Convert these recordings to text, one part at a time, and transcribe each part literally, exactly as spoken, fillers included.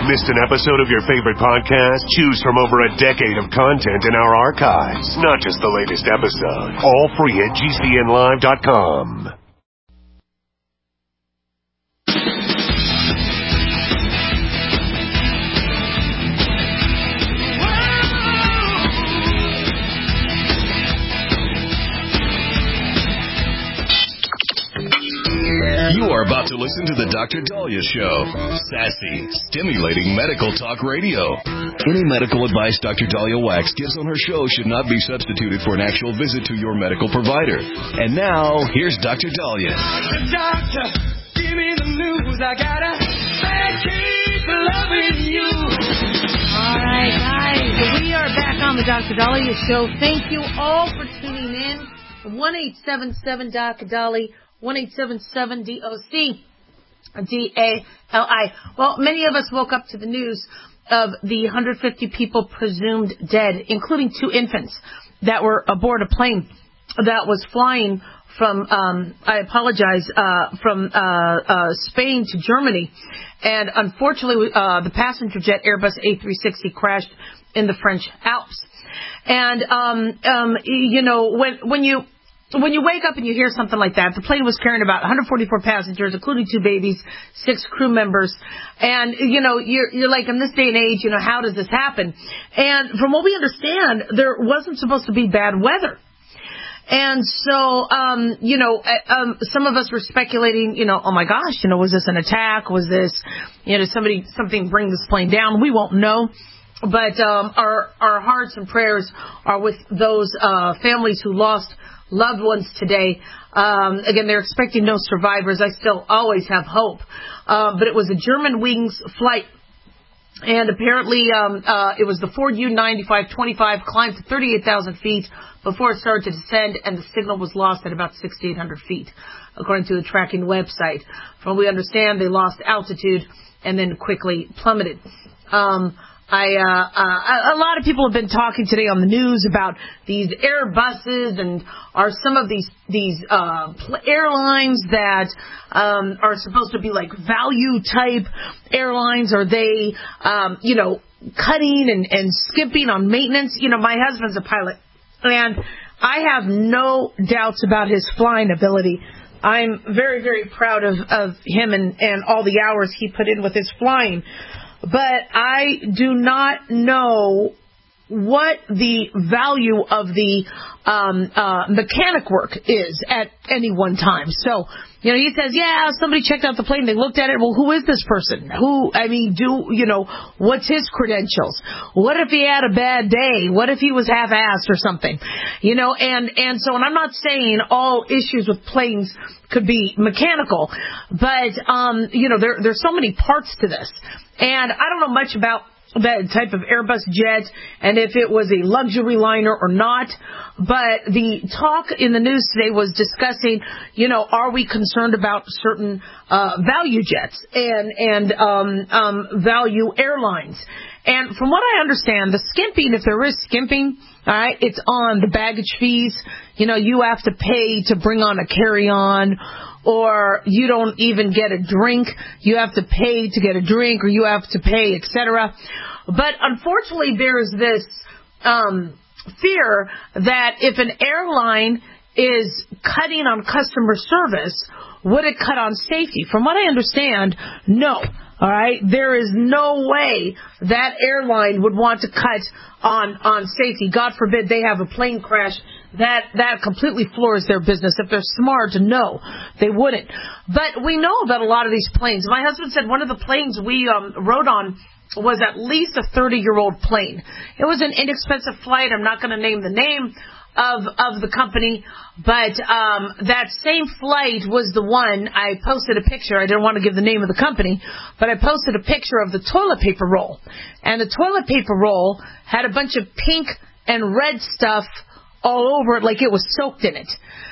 Missed an episode of your favorite podcast? Choose from over a decade of content in our archives, not just the latest episode. All free at G C N live dot com. You are about to listen to the Doctor Dahlia Show. Sassy, stimulating medical talk radio. Any medical advice Doctor Dahlia Wax gives on her show should not be substituted for an actual visit to your medical provider. And now, here's Doctor Dahlia. Doctor, give me the news. I gotta keep loving you. All right, guys. We are back on the Doctor Dahlia Show. Thank you all for tuning in. one eight seven seven D O C Dahlia. one eight seven seven D O C D A L I. Well, many of us woke up to the news of the one hundred fifty people presumed dead, including two infants that were aboard a plane that was flying from, um, I apologize, uh, from uh, uh, Spain to Germany. And unfortunately, uh, the passenger jet Airbus A three sixty crashed in the French Alps. And, um, um, you know, when, when you... When you wake up and you hear something like that, the plane was carrying about one hundred forty-four passengers, including two babies, six crew members. And, you know, you're, you're like, in this day and age, you know, how does this happen? And from what we understand, there wasn't supposed to be bad weather. And so, um, you know, um, some of us were speculating, you know, oh my gosh, you know, was this an attack? Was this, you know, somebody, something bring this plane down? We won't know. But, um, our, our hearts and prayers are with those, uh, families who lost loved ones today. Um, again, they're expecting no survivors. I still always have hope. Uh, but it was a Germanwings flight. And apparently, um, uh, it was the Ford U ninety-five twenty-five, climbed to thirty-eight thousand feet before it started to descend, and the signal was lost at about sixty-eight hundred feet, according to the tracking website. From what we understand, they lost altitude and then quickly plummeted. Um, I, uh, uh, a lot of people have been talking today on the news about these Airbuses, and are some of these, these, uh, airlines that, um, are supposed to be like value type airlines. Are they, um, you know, cutting and, and skimping on maintenance? You know, my husband's a pilot, and I have no doubts about his flying ability. I'm very, very proud of, of him and, and all the hours he put in with his flying. But I do not know what the value of the um, uh, mechanic work is at any one time. So, you know, he says, yeah, somebody checked out the plane, they looked at it. Well, who is this person? Who, I mean, do, you know, what's his credentials? What if he had a bad day? What if he was half-assed or something? You know, and, and so, and I'm not saying all issues with planes could be mechanical, but, um, you know, there, there's so many parts to this. And I don't know much about that type of Airbus jet and if it was a luxury liner or not. But the talk in the news today was discussing, you know, are we concerned about certain uh, value jets and, and um, um, value airlines? And from what I understand, the skimping, if there is skimping, all right, it's on the baggage fees. You know, you have to pay to bring on a carry-on, or you don't even get a drink. You have to pay to get a drink, or you have to pay, et cetera. But unfortunately, there's this um, fear that if an airline is cutting on customer service, would it cut on safety? From what I understand, no. All right, there is no way that airline would want to cut on on safety. God forbid they have a plane crash. That that completely floors their business. If they're smart, no, they wouldn't. But we know that a lot of these planes. My husband said one of the planes we um, rode on was at least a thirty-year-old plane. It was an inexpensive flight. I'm not going to name the name of of the company, but um that same flight was the one. I posted a picture. I didn't want to give the name of the company, but I posted a picture of the toilet paper roll, and the toilet paper roll had a bunch of pink and red stuff all over it, like it was soaked in it.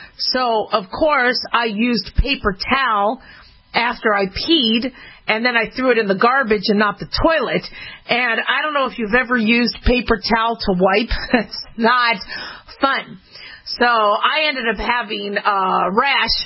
So of course I used paper towel after I peed, and then I threw it in the garbage and not the toilet. And I don't know if you've ever used paper towel to wipe. It's not fun. So I ended up having a rash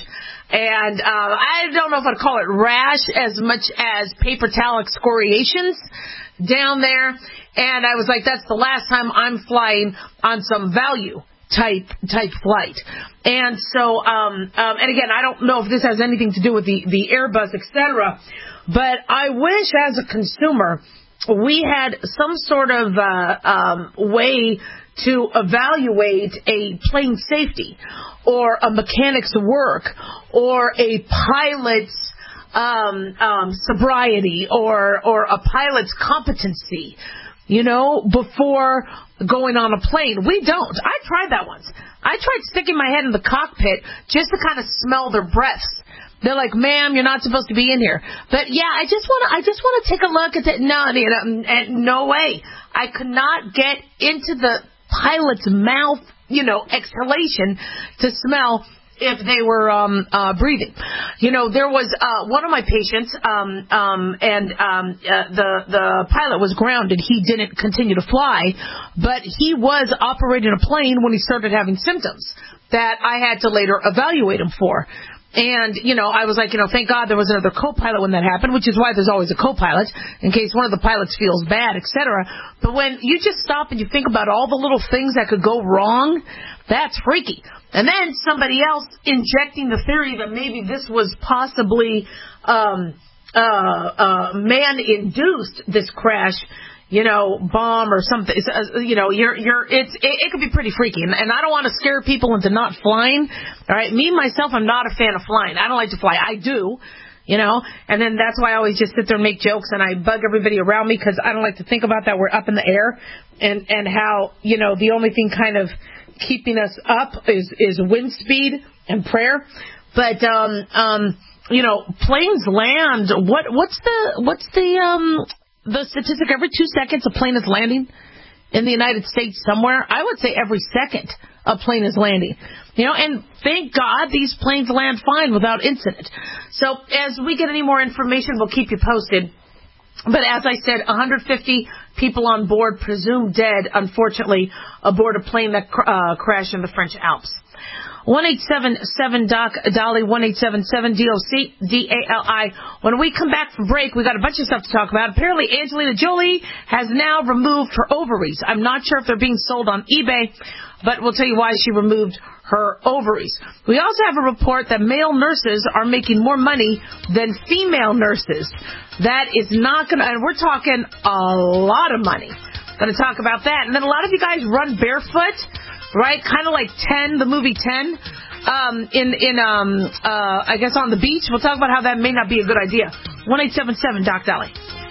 And uh, I don't know if I'd call it rash as much as paper towel excoriations down there. And I was like, that's the last time I'm flying on some value type type flight. And so, um, um, and again, I don't know if this has anything to do with the, the Airbus, et cetera, but I wish as a consumer we had some sort of uh, um, way to evaluate a plane safety or a mechanic's work or a pilot's um, um, sobriety or, or a pilot's competency, you know, before going on a plane. We don't. I tried that once. I tried sticking my head in the cockpit just to kind of smell their breaths. They're like, ma'am, you're not supposed to be in here. But yeah, I just want to, I just want to take a look at it. No, you know, and no way. I could not get into the pilot's mouth, you know, exhalation to smell if they were um uh breathing. You know, there was uh one of my patients um um and um uh, the the pilot was grounded. He didn't continue to fly, but he was operating a plane when he started having symptoms that I had to later evaluate him for. And, you know, I was like, you know, thank God there was another co-pilot when that happened, which is why there's always a co-pilot in case one of the pilots feels bad, et cetera. But when you just stop and you think about all the little things that could go wrong, that's freaky. And then somebody else injecting the theory that maybe this was possibly um, uh, uh, man-induced, this crash, you know, bomb or something. Uh, you know, you're, you're, it's, it, it could be pretty freaky. And, and I don't want to scare people into not flying. All right. Me, myself, I'm not a fan of flying. I don't like to fly. I do, you know, and then that's why I always just sit there and make jokes and I bug everybody around me because I don't like to think about that. We're up in the air and, and how, you know, the only thing kind of keeping us up is, is wind speed and prayer. But, um, um, you know, planes land. What, what's the, what's the, um, the statistic, every two seconds a plane is landing in the United States somewhere? I would say every second a plane is landing. You know, and thank God these planes land fine without incident. So as we get any more information, we'll keep you posted. But as I said, one hundred fifty people on board, presumed dead, unfortunately, aboard a plane that uh, crashed in the French Alps. one eight seven seven Doc Dolly, one eight seven seven D O C D A L I. When we come back from break, we got a bunch of stuff to talk about. Apparently, Angelina Jolie has now removed her ovaries. I'm not sure if they're being sold on eBay, but we'll tell you why she removed her ovaries. We also have a report that male nurses are making more money than female nurses. That is not going to, and we're talking a lot of money. Going to talk about that. And then a lot of you guys run barefoot, right? Kind of like ten, the movie ten, um, in, in, um, uh, I guess on the beach. We'll talk about how that may not be a good idea. one eight seven seven Doc Dolly.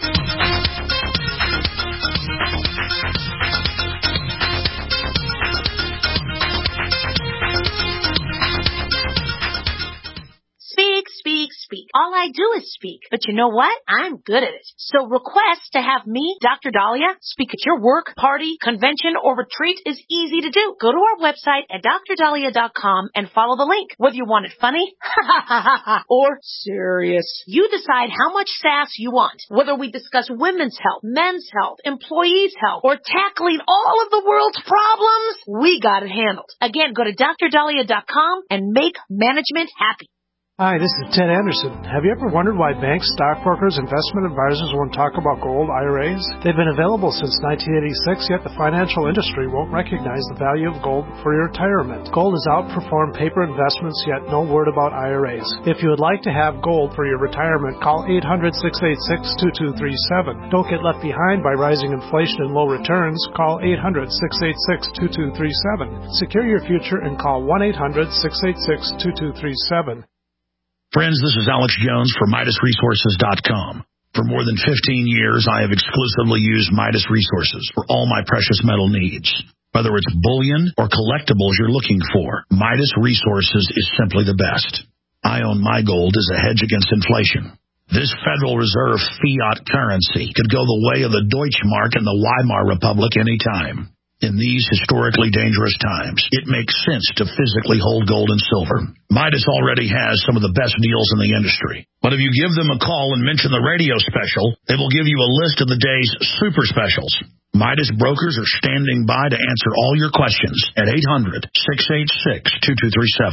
Speak, speak, speak. All I do is speak. But you know what? I'm good at it. So request to have me, Doctor Dahlia, speak at your work, party, convention, or retreat is easy to do. Go to our website at D R dahlia dot com and follow the link. Whether you want it funny, or serious, you decide how much sass you want. Whether we discuss women's health, men's health, employees' health, or tackling all of the world's problems, we got it handled. Again, go to D R dahlia dot com and make management happy. Hi, this is Ted Anderson. Have you ever wondered why banks, stockbrokers, investment advisors won't talk about gold I R As? They've been available since nineteen eighty-six, yet the financial industry won't recognize the value of gold for your retirement. Gold has outperformed paper investments, yet no word about I R As. If you would like to have gold for your retirement, call eight hundred, six eight six, two two three seven. Don't get left behind by rising inflation and low returns. Call eight hundred, six eight six, two two three seven. Secure your future and call one eight hundred, six eight six, two two three seven. Friends, this is Alex Jones for Midas Resources dot com. For more than fifteen years, I have exclusively used Midas Resources for all my precious metal needs. Whether it's bullion or collectibles you're looking for, Midas Resources is simply the best. I own my gold as a hedge against inflation. This Federal Reserve fiat currency could go the way of the Deutschmark and the Weimar Republic anytime. In these historically dangerous times, it makes sense to physically hold gold and silver. Midas already has some of the best deals in the industry. But if you give them a call and mention the radio special, they will give you a list of the day's super specials. Midas brokers are standing by to answer all your questions at eight hundred, six eight six, two two three seven.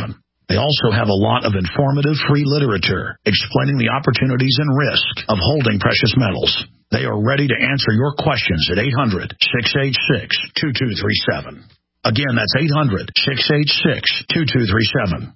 They also have a lot of informative free literature explaining the opportunities and risk of holding precious metals. They are ready to answer your questions at eight hundred, six eight six, two two three seven. Again, that's eight hundred, six eight six, two two three seven.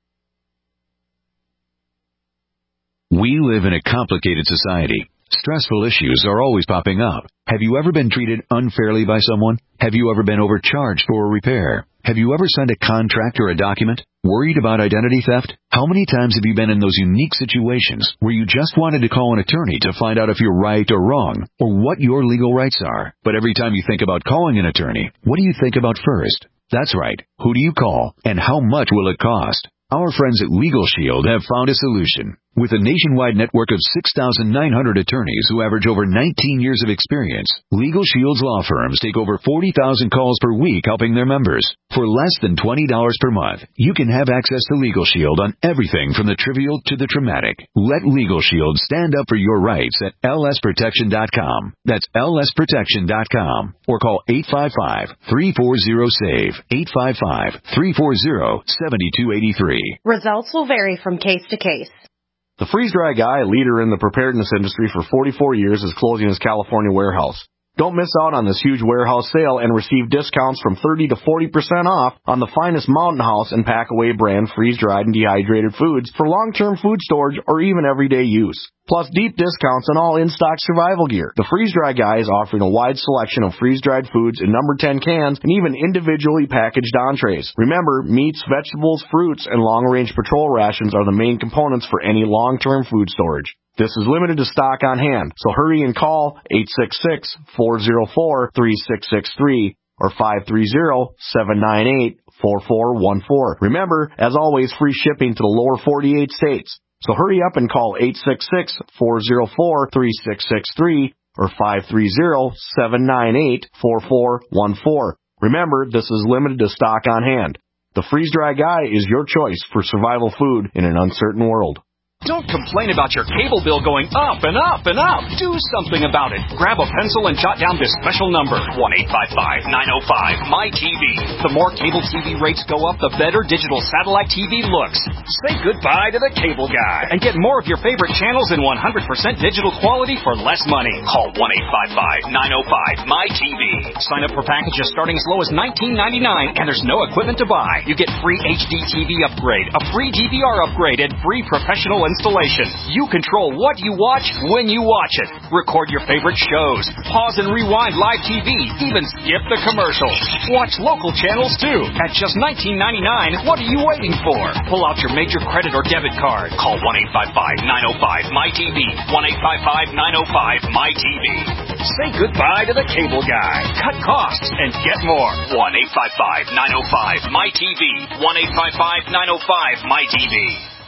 We live in a complicated society. Stressful issues are always popping up. Have you ever been treated unfairly by someone? Have you ever been overcharged for a repair? Have you ever signed a contract or a document? Worried about identity theft? How many times have you been in those unique situations where you just wanted to call an attorney to find out if you're right or wrong, or what your legal rights are? But every time you think about calling an attorney, what do you think about first? That's right. Who do you call, and how much will it cost? Our friends at Legal Shield have found a solution. With a nationwide network of six thousand nine hundred attorneys who average over nineteen years of experience, Legal Shield's law firms take over forty thousand calls per week helping their members. For less than twenty dollars per month, you can have access to Legal Shield on everything from the trivial to the traumatic. Let Legal Shield stand up for your rights at L S protection dot com. That's L S protection dot com. Or call eight five five, three four zero, SAVE, eight five five, three four zero, seven two eight three. Results will vary from case to case. The Freeze-Dry Guy, a leader in the preparedness industry for forty-four years, is closing his California warehouse. Don't miss out on this huge warehouse sale and receive discounts from thirty to forty percent off on the finest Mountain House and Packaway brand freeze-dried and dehydrated foods for long-term food storage or even everyday use. Plus deep discounts on all in-stock survival gear. The Freeze-Dry Guy is offering a wide selection of freeze-dried foods in number ten cans and even individually packaged entrees. Remember, meats, vegetables, fruits, and long-range patrol rations are the main components for any long-term food storage. This is limited to stock on hand, so hurry and call eight six six, four zero four, three six six three or five three zero, seven nine eight, four four one four. Remember, as always, free shipping to the lower forty-eight states. So hurry up and call eight six six, four zero four, three six six three or five three zero, seven nine eight, four four one four. Remember, this is limited to stock on hand. The Freeze-Dry Guy is your choice for survival food in an uncertain world. Don't complain about your cable bill going up and up and up. Do something about it. Grab a pencil and jot down this special number, one eight five five, nine oh five, M Y T V. The more cable T V rates go up, the better digital satellite T V looks. Say goodbye to the cable guy and get more of your favorite channels in one hundred percent digital quality for less money. Call one eight five five, nine oh five, M Y T V. Sign up for packages starting as low as nineteen ninety-nine, and there's no equipment to buy. You get free H D T V upgrade, a free D V R upgrade, and free professional installation. You control what you watch when you watch it. Record your favorite shows. Pause and rewind live T V. Even skip the commercials. Watch local channels too. At just nineteen ninety-nine, what are you waiting for? Pull out your major credit or debit card. Call one eight five five, nine oh five, M Y T V. one eight five five, nine oh five, M Y T V. Say goodbye to the cable guy. Cut costs and get more. one eight five five, nine oh five, M Y T V. one eight five five, nine oh five, M Y T V.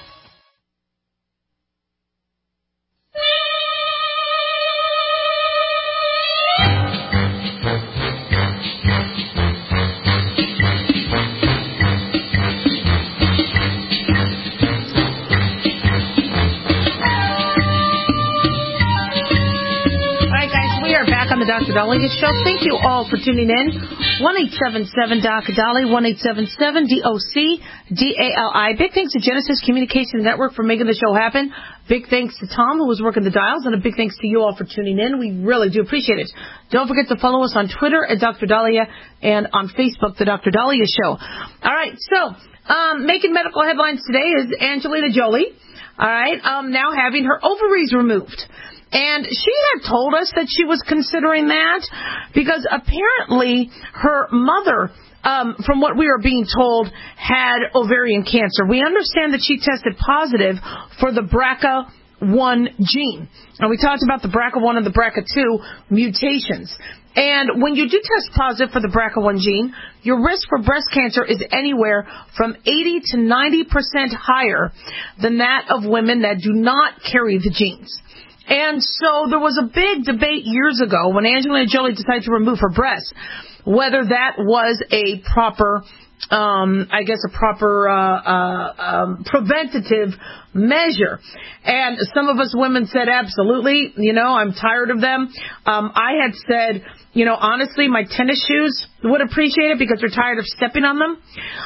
On the Doctor Dahlia Show. Thank you all for tuning in. one eight seven seven, D O C, Dolly, one eight seven seven, D O C, D A L I. Big thanks to Genesis Communications Network for making the show happen. Big thanks to Tom, who was working the dials, and a big thanks to you all for tuning in. We really do appreciate it. Don't forget to follow us on Twitter at Doctor Dahlia and on Facebook, The Doctor Dahlia Show. All right, so um, making medical headlines today is Angelina Jolie, all right, um, now having her ovaries removed. And she had told us that she was considering that because apparently her mother, um, from what we were being told, had ovarian cancer. We understand that she tested positive for the B R C A one gene. And we talked about the B R C A one and the B R C A two mutations. And when you do test positive for the B R C A one gene, your risk for breast cancer is anywhere from eighty to ninety percent higher than that of women that do not carry the genes. And so there was a big debate years ago when Angelina Jolie decided to remove her breasts, whether that was a proper um, I guess, a proper uh, uh, um, preventative measure. And some of us women said, absolutely, you know, I'm tired of them. Um, I had said, you know, honestly, my tennis shoes would appreciate it because they're tired of stepping on them.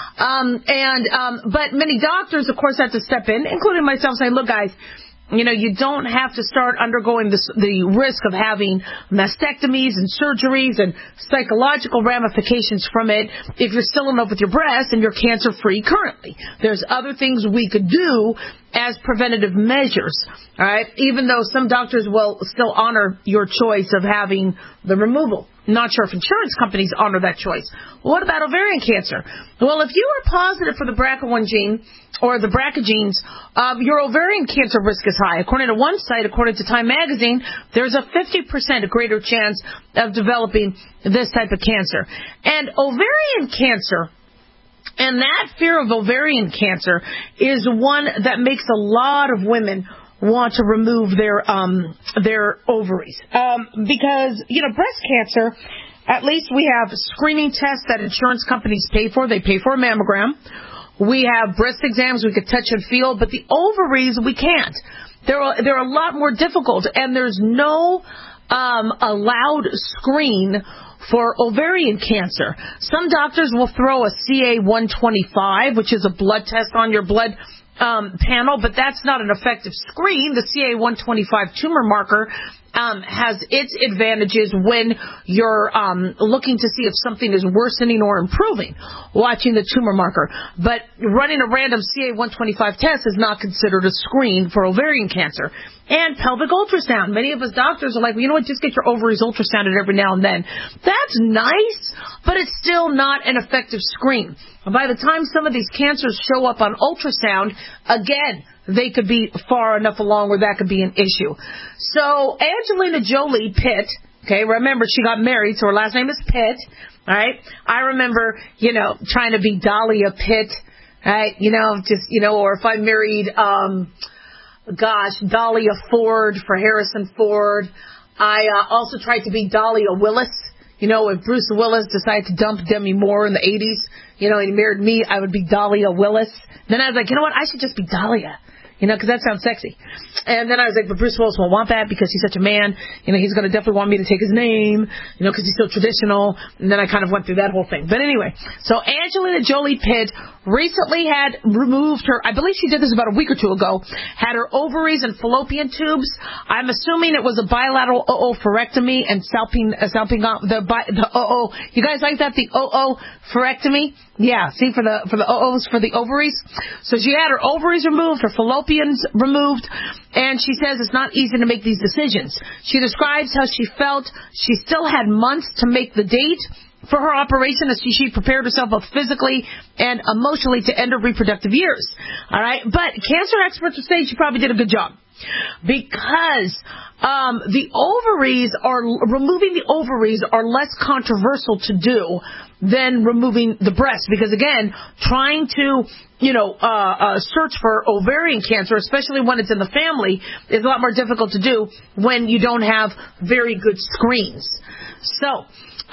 Um, and um, but many doctors, of course, had to step in, including myself, saying, look, guys, you know, you don't have to start undergoing this, the risk of having mastectomies and surgeries and psychological ramifications from it if you're still in love with your breast and you're cancer-free currently. There's other things we could do as preventative measures, all right, even though some doctors will still honor your choice of having the removal. Not sure if insurance companies honor that choice. What about ovarian cancer? Well, if you are positive for the B R C A one gene or the B R C A genes, um, your ovarian cancer risk is high. According to one site, according to Time Magazine, there's a fifty percent greater chance of developing this type of cancer. And ovarian cancer, and that fear of ovarian cancer is one that makes a lot of women want to remove their um their ovaries. Um because, you know, breast cancer, at least we have screening tests that insurance companies pay for. They pay for a mammogram. We have breast exams we could touch and feel, but the ovaries we can't. They're they're a lot more difficult, and there's no um allowed screen for ovarian cancer. Some doctors will throw a C A one twenty-five, which is a blood test on your blood um, panel, but that's not an effective screen. The C A one twenty-five tumor marker um, has its advantages when you're um, looking to see if something is worsening or improving, watching the tumor marker. But running a random C A one twenty-five test is not considered a screen for ovarian cancer. And pelvic ultrasound. Many of us doctors are like, well, you know what, just get your ovaries ultrasounded every now and then. That's nice, but it's still not an effective screen. And by the time some of these cancers show up on ultrasound, again, they could be far enough along where that could be an issue. So Angelina Jolie Pitt, okay, remember she got married, so her last name is Pitt, all right? I remember, you know, trying to be Dahlia Pitt, right? You know, just, you know, or if I married, um, gosh, Dahlia Ford for Harrison Ford. I uh, also tried to be Dahlia Willis. You know, if Bruce Willis decided to dump Demi Moore in the eighties, you know, and he married me, I would be Dahlia Willis. Then I was like, you know what, I should just be Dahlia. You know, because that sounds sexy. And then I was like, but Bruce Willis won't want that because he's such a man. You know, he's going to definitely want me to take his name, you know, because he's so traditional. And then I kind of went through that whole thing. But anyway, so Angelina Jolie Pitt recently had removed her, I believe she did this about a week or two ago, had her ovaries and fallopian tubes. I'm assuming it was a bilateral oophorectomy and salping, uh, salping, the, the oh, you guys like that? The oophorectomy? Yeah, see, for the, for the O-Os, for the ovaries. So she had her ovaries removed, her fallopians removed, and she says it's not easy to make these decisions. She describes how she felt. She still had months to make the date for her operation as she, she prepared herself both physically and emotionally to end her reproductive years. All right, but cancer experts are saying she probably did a good job because um, the ovaries are removing the ovaries are less controversial to do than removing the breast, because again, trying to you know uh, uh, search for ovarian cancer, especially when it's in the family, is a lot more difficult to do when you don't have very good screens. So.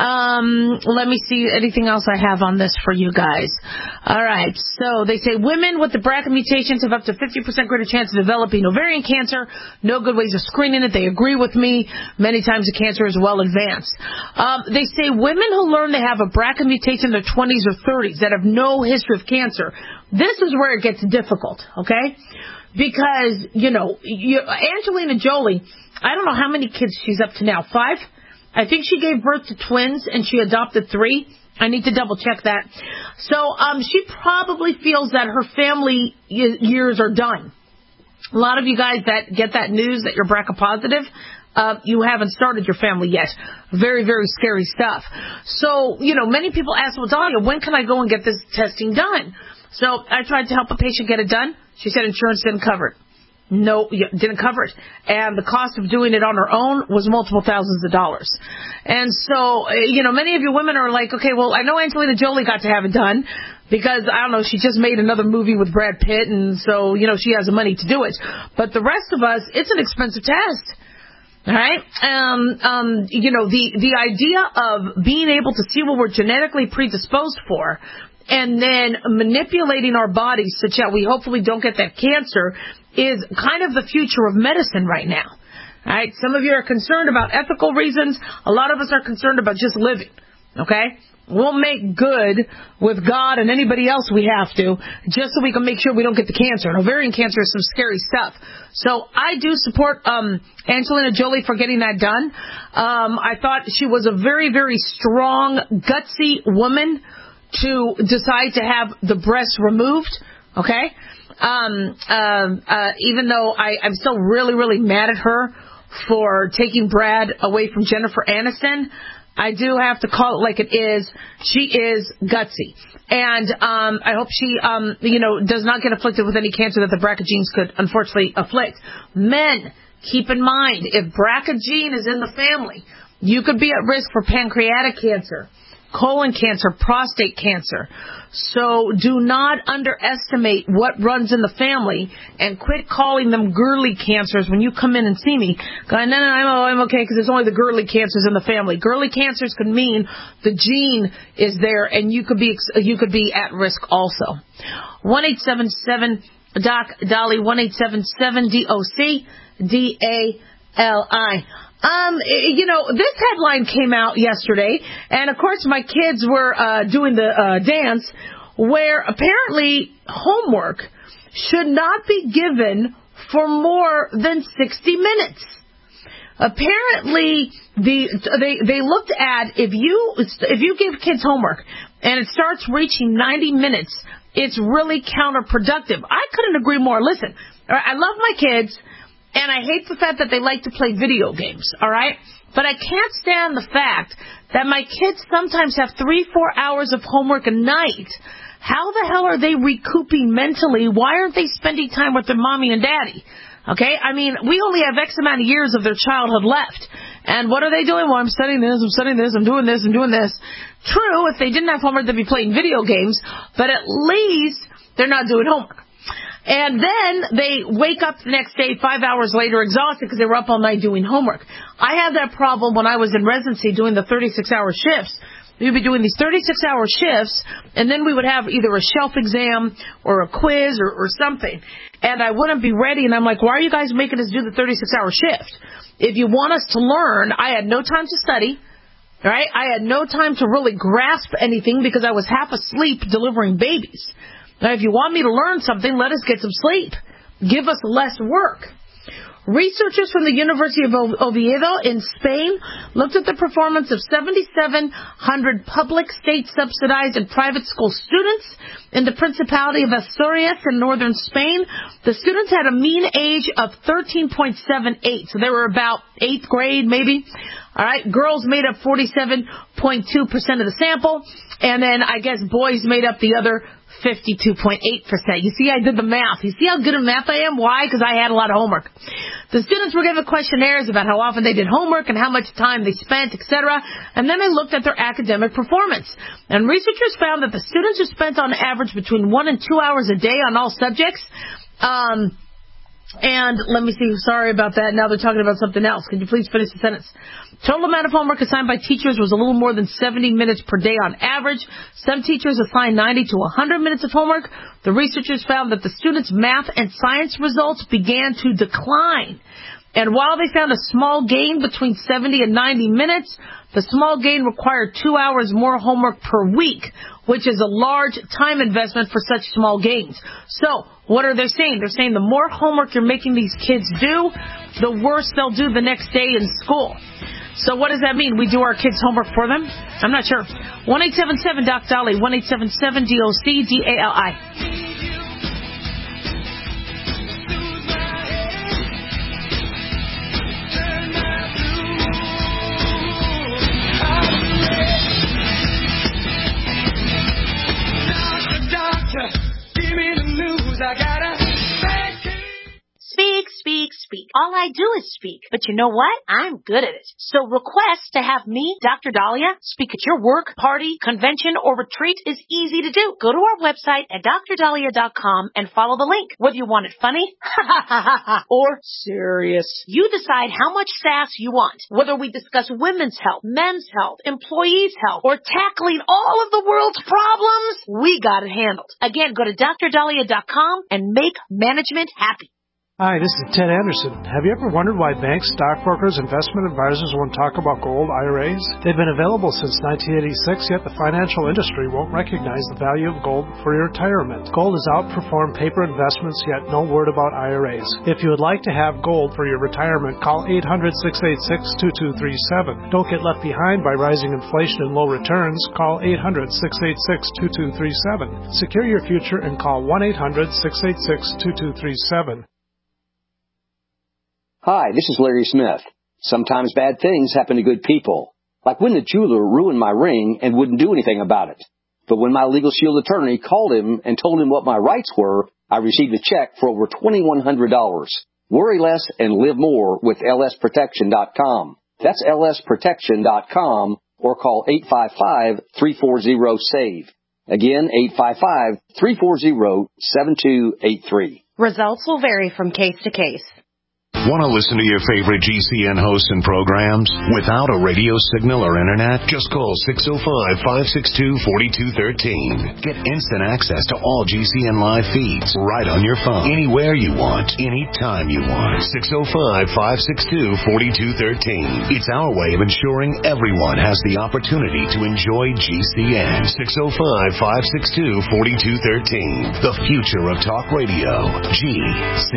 Um, let me see anything else I have on this for you guys. All right. So they say women with the B R C A mutations have up to fifty percent greater chance of developing ovarian cancer. No good ways of screening it. They agree with me. Many times the cancer is well advanced. Um, they say women who learn they have a B R C A mutation in their twenties or thirties that have no history of cancer. This is where it gets difficult. Okay. Because, you know, you, Angelina Jolie, I don't know how many kids she's up to now. Five? I think she gave birth to twins and she adopted three. I need to double check that. So um, she probably feels that her family y- years are done. A lot of you guys that get that news that you're B R C A positive, uh, you haven't started your family yet. Very, very scary stuff. So, you know, many people ask, well, Dahlia, when can I go and get this testing done? So I tried to help a patient get it done. She said insurance didn't cover it. No, didn't cover it. And the cost of doing it on her own was multiple thousands of dollars. And so, you know, many of you women are like, okay, well, I know Angelina Jolie got to have it done because, I don't know, she just made another movie with Brad Pitt, and so, you know, she has the money to do it. But the rest of us, it's an expensive test. All right? Um, um, you know, the, the idea of being able to see what we're genetically predisposed for and then manipulating our bodies such that we hopefully don't get that cancer is kind of the future of medicine right now. All right? Some of you are concerned about ethical reasons. A lot of us are concerned about just living. Okay? We'll make good with God and anybody else we have to, just so we can make sure we don't get the cancer. And ovarian cancer is some scary stuff. So I do support um, Angelina Jolie for getting that done. Um, I thought she was a very, very strong, gutsy woman to decide to have the breast removed. Okay? Um, uh, uh, even though I, I'm still really, really mad at her for taking Brad away from Jennifer Aniston, I do have to call it like it is. She is gutsy. And um, I hope she, um, you know, does not get afflicted with any cancer that the B R C A genes could unfortunately afflict. Men, keep in mind, if B R C A gene is in the family, you could be at risk for pancreatic cancer, colon cancer, prostate cancer. So do not underestimate what runs in the family, and quit calling them girly cancers when you come in and see me. Going, no, no, I'm, I'm okay because it's only the girly cancers in the family. Girly cancers could mean the gene is there, and you could be you could be at risk also. one eight seven seven Doc Dolly, one eight seven seven D O C D A L I. Um, you know, this headline came out yesterday, and of course my kids were uh, doing the uh, dance, where apparently homework should not be given for more than sixty minutes. Apparently, the they they looked at if you if you give kids homework and it starts reaching ninety minutes, it's really counterproductive. I couldn't agree more. Listen, I love my kids. And I hate the fact that they like to play video games, all right? But I can't stand the fact that my kids sometimes have three, four hours of homework a night. How the hell are they recouping mentally? Why aren't they spending time with their mommy and daddy? Okay? I mean, we only have X amount of years of their childhood left. And what are they doing? Well, I'm studying this, I'm studying this, I'm doing this, I'm doing this. True, if they didn't have homework, they'd be playing video games. But at least they're not doing homework. And then they wake up the next day five hours later exhausted because they were up all night doing homework. I had that problem when I was in residency doing the thirty-six hour shifts. We'd be doing these thirty-six hour shifts, and then we would have either a shelf exam or a quiz or, or something. And I wouldn't be ready, and I'm like, why are you guys making us do the thirty-six hour shift? If you want us to learn, I had no time to study. Right? I had no time to really grasp anything because I was half asleep delivering babies. Now, if you want me to learn something, let us get some sleep. Give us less work. Researchers from the University of Oviedo in Spain looked at the performance of seventy-seven hundred public, state-subsidized, and private school students in the Principality of Asturias in northern Spain. The students had a mean age of thirteen point seven eight, so they were about eighth grade maybe. All right, girls made up forty-seven point two percent of the sample, and then I guess boys made up the other fifty-two point eight percent. You see, I did the math. You see how good at math I am? Why? Because I had a lot of homework. The students were given questionnaires about how often they did homework and how much time they spent, et cetera. And then they looked at their academic performance. And researchers found that the students who spent on average between one and two hours a day on all subjects, um, and let me see, sorry about that. Now they're talking about something else. Can you please finish the sentence? Total amount of homework assigned by teachers was a little more than seventy minutes per day on average. Some teachers assigned ninety to one hundred minutes of homework. The researchers found that the students' math and science results began to decline. And while they found a small gain between seventy and ninety minutes, the small gain required two hours more homework per week, which is a large time investment for such small gains. So, what are they saying? They're saying the more homework you're making these kids do, the worse they'll do the next day in school. So what does that mean? We do our kids' homework for them? I'm not sure. one eight seven seven Doc Dolly, one eight seven seven D O C D A L I. Speak, speak, speak. All I do is speak. But you know what? I'm good at it. So request to have me, Doctor Dahlia, speak at your work, party, convention, or retreat is easy to do. Go to our website at d r dahlia dot com and follow the link. Whether you want it funny or serious, you decide how much sass you want. Whether we discuss women's health, men's health, employees' health, or tackling all of the world's problems, we got it handled. Again, go to d r dahlia dot com and make management happy. Hi, this is Ted Anderson. Have you ever wondered why banks, stockbrokers, investment advisors won't talk about gold I R As? They've been available since nineteen eighty-six, yet the financial industry won't recognize the value of gold for your retirement. Gold has outperformed paper investments, yet no word about I R As. If you would like to have gold for your retirement, call eight hundred, six eight six, two two three seven. Don't get left behind by rising inflation and low returns. Call eight hundred, six eight six, two two three seven. Secure your future and call one eight hundred, six eight six, two two three seven. Hi, this is Larry Smith. Sometimes bad things happen to good people, like when the jeweler ruined my ring and wouldn't do anything about it. But when my Legal Shield attorney called him and told him what my rights were, I received a check for over twenty-one hundred dollars. Worry less and live more with L S protection dot com. That's L S protection dot com or call eight five five, three four zero, SAVE. Again, eight five five, three four zero, seven two eight three. Results will vary from case to case. Want to listen to your favorite G C N hosts and programs without a radio signal or internet? Just call six oh five, five six two, four two one three. Get instant access to all G C N live feeds right on your phone, anywhere you want, anytime you want. six oh five, five six two, four two one three. It's our way of ensuring everyone has the opportunity to enjoy G C N. six oh five, five six two, four two one three. The future of talk radio. G C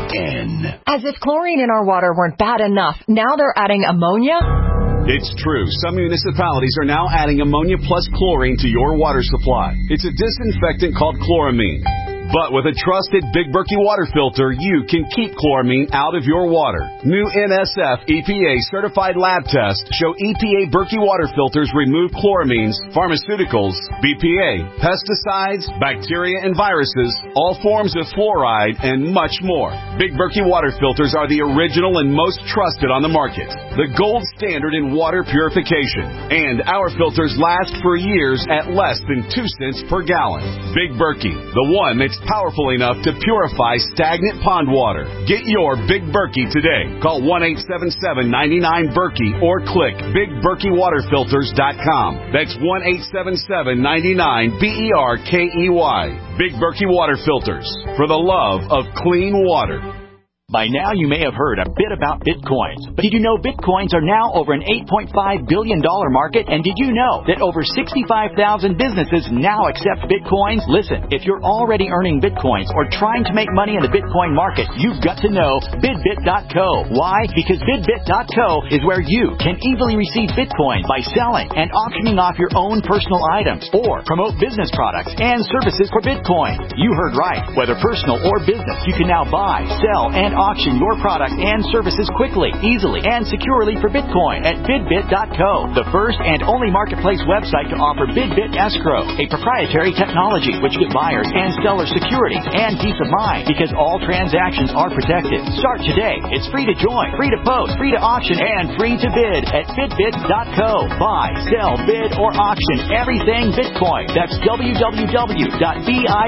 N. As if chlorine in our water weren't bad enough, now they're adding ammonia? It's true. Some municipalities are now adding ammonia plus chlorine to your water supply. It's a disinfectant called chloramine. But with a trusted Big Berkey water filter, you can keep chloramine out of your water. New N S F E P A certified lab tests show E P A Berkey water filters remove chloramines, pharmaceuticals, B P A, pesticides, bacteria and viruses, all forms of fluoride, and much more. Big Berkey water filters are the original and most trusted on the market. The gold standard in water purification. And our filters last for years at less than two cents per gallon. Big Berkey, the one that's powerful enough to purify stagnant pond water. Get your Big Berkey today. Call one eight seven seven, nine nine, Berkey or click big berkey water filters dot com. That's one eight seven seven, nine nine, B E R K E Y. Big Berkey Water Filters, for the love of clean water. By now, you may have heard a bit about Bitcoins. But did you know Bitcoins are now over an eight point five billion dollars market? And did you know that over sixty-five thousand businesses now accept Bitcoins? Listen, if you're already earning Bitcoins or trying to make money in the Bitcoin market, you've got to know Bidbit dot co. Why? Because Bidbit dot co is where you can easily receive Bitcoins by selling and auctioning off your own personal items or promote business products and services for Bitcoin. You heard right. Whether personal or business, you can now buy, sell, and auction your products and services quickly, easily, and securely for Bitcoin at Bidbit dot co, the first and only marketplace website to offer Bidbit Escrow, a proprietary technology which gives buyers and sellers security and peace of mind because all transactions are protected. Start today. It's free to join, free to post, free to auction, and free to bid at Bidbit dot co. Buy, sell, bid, or auction everything Bitcoin. That's w w w dot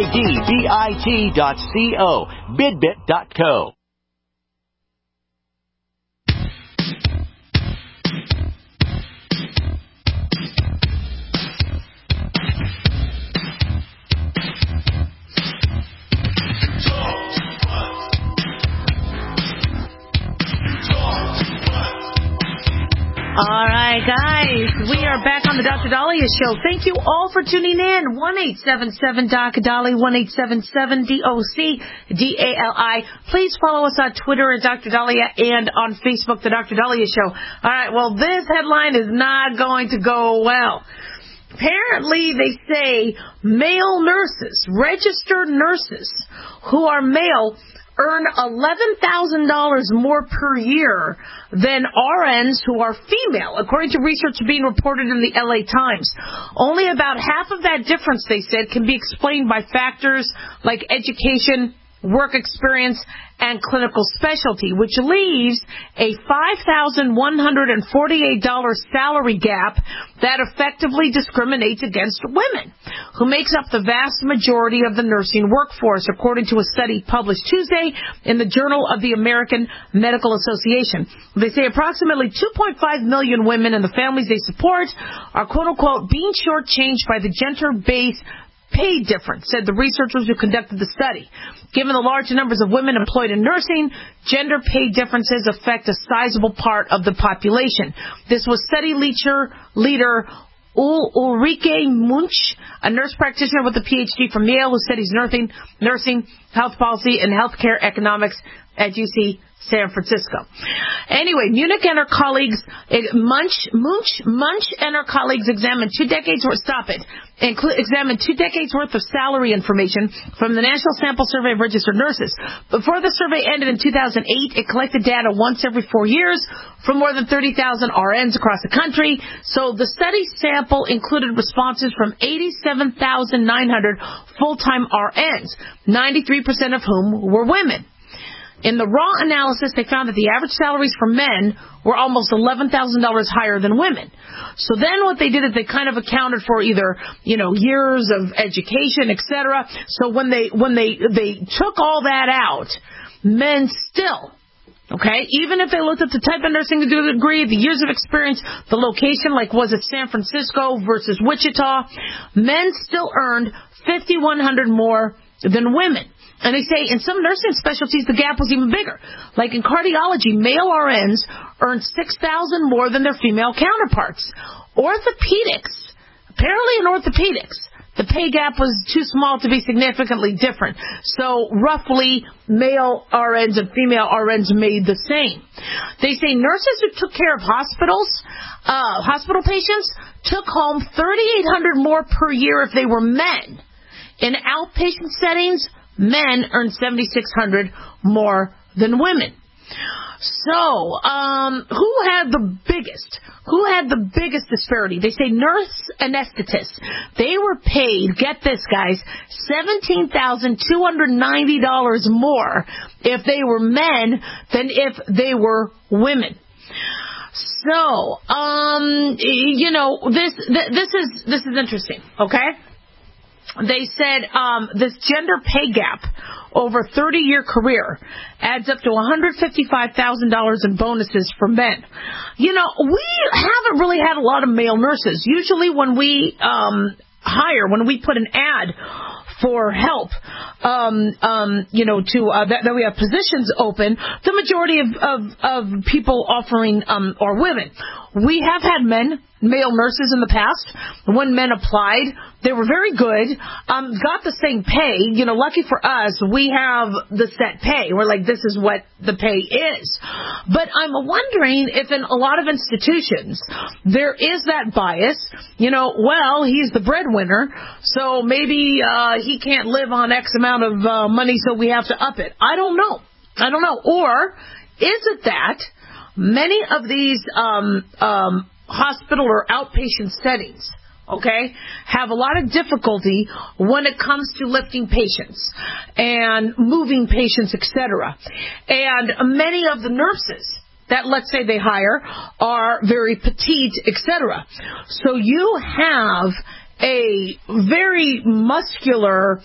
bidbit dot co. Bidbit dot co. All right, guys, we are back on the Doctor Dahlia Show. Thank you all for tuning in. one eight seven seven, D O C, Dali, one eight seven seven, D O C, D A L I. Please follow us on Twitter at Doctor Dahlia and on Facebook, The Doctor Dahlia Show. All right, well, this headline is not going to go well. Apparently, they say male nurses, registered nurses who are male, earn eleven thousand dollars more per year than R Ns who are female, according to research being reported in the L A Times. Only about half of that difference, they said, can be explained by factors like education, work experience, and clinical specialty, which leaves a five thousand one hundred forty-eight dollars salary gap that effectively discriminates against women, who makes up the vast majority of the nursing workforce, according to a study published Tuesday in the Journal of the American Medical Association. They say approximately two point five million women and the families they support are, quote-unquote, being shortchanged by the gender-based pay difference, said the researchers who conducted the study. Given the large numbers of women employed in nursing, gender pay differences affect a sizable part of the population. This was study leader, leader Ulrike Munch, a nurse practitioner with a P H D from Yale who studies nursing, nursing, health policy, and healthcare economics at U C San Francisco. Anyway, Munich and her colleagues, Munch, Munch, Munch and her colleagues examined two decades worth, stop it, inclu- examined two decades worth of salary information from the National Sample Survey of Registered Nurses. Before the survey ended in two thousand eight, it collected data once every four years from more than thirty thousand R Ns across the country. So the study sample included responses from eighty-seven thousand nine hundred full-time R Ns, ninety-three percent of whom were women. In the raw analysis, they found that the average salaries for men were almost eleven thousand dollars higher than women. So then what they did is they kind of accounted for either, you know, years of education, et cetera. So when they, when they, they took all that out, men still, okay, even if they looked at the type of nursing degree, the years of experience, the location, like was it San Francisco versus Wichita, men still earned fifty-one hundred dollars more than women. And they say in some nursing specialties, the gap was even bigger. Like in cardiology, male R Ns earned six thousand dollars more than their female counterparts. Orthopedics, apparently in orthopedics, the pay gap was too small to be significantly different. So roughly, male R Ns and female R Ns made the same. They say nurses who took care of hospitals, uh, hospital patients, took home thirty-eight hundred dollars more per year if they were men. In outpatient settings, men earn seventy-six hundred dollars more than women. So, um, who had the biggest, who had the biggest disparity? They say nurse anesthetists. They were paid, get this guys, seventeen thousand two hundred ninety dollars more if they were men than if they were women. So, um, you know, this, this is, this is interesting, okay? They said um, this gender pay gap over a thirty-year career adds up to one hundred fifty-five thousand dollars in bonuses for men. You know, we haven't really had a lot of male nurses. Usually when we um, hire, when we put an ad for help, um, um, you know, to uh, that, that we have positions open, the majority of, of, of people offering um, are women. We have had men, male nurses in the past. When men applied, they were very good, um, got the same pay. You know, lucky for us, we have the set pay. We're like, this is what the pay is. But I'm wondering if in a lot of institutions, there is that bias. You know, well, he's the breadwinner, so maybe uh, he can't live on X amount of uh, money, so we have to up it. I don't know. I don't know. Or is it that many of these um, um, hospital or outpatient settings, okay, have a lot of difficulty when it comes to lifting patients and moving patients, et cetera. And many of the nurses that, let's say, they hire are very petite, et cetera. So you have a very muscular,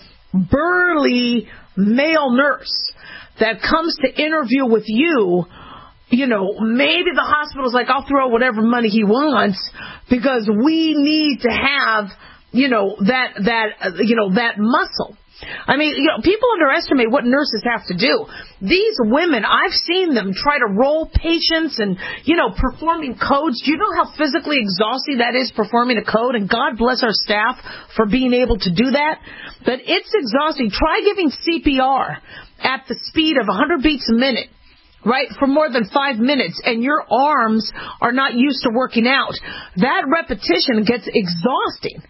burly male nurse that comes to interview with you. You know, maybe the hospital's like, I'll throw whatever money he wants because we need to have, you know, that, that, uh, you know, that muscle. I mean, you know, people underestimate what nurses have to do. These women, I've seen them try to roll patients and, you know, performing codes. Do you know how physically exhausting that is, performing a code? And God bless our staff for being able to do that. But it's exhausting. Try giving C P R at the speed of one hundred beats a minute, right, for more than five minutes, and your arms are not used to working out. That repetition gets exhausting.